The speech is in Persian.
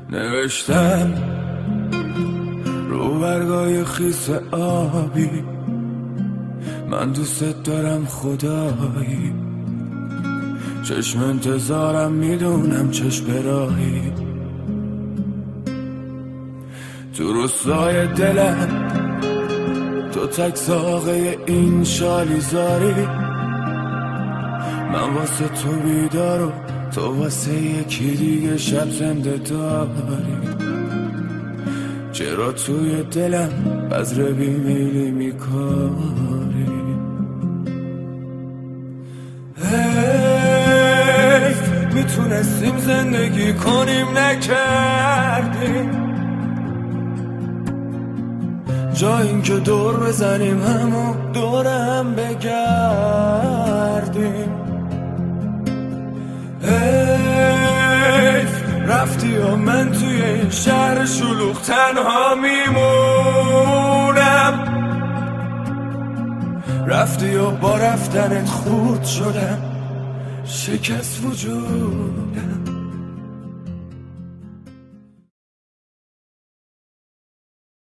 نوشتم رو برگای خیس آبی من دوست دارم خدایی، چشم انتظارم میدونم چشم راهی، تو روستای دلم تو تک ساقه این شالی زاری، من واسه تو بیدار و تو واسه یکی دیگه شب زنده داری. چرا توی دلم بذر بیمیلی میکاری؟ میتونستیم زندگی کنیم نکردیم، جا این که دور بزنیم همو دور هم بگردیم. رفتی و من توی این شهر شلوغ تنها میمونم، رفتی و با رفتنت خورد شدم، شکست وجودم.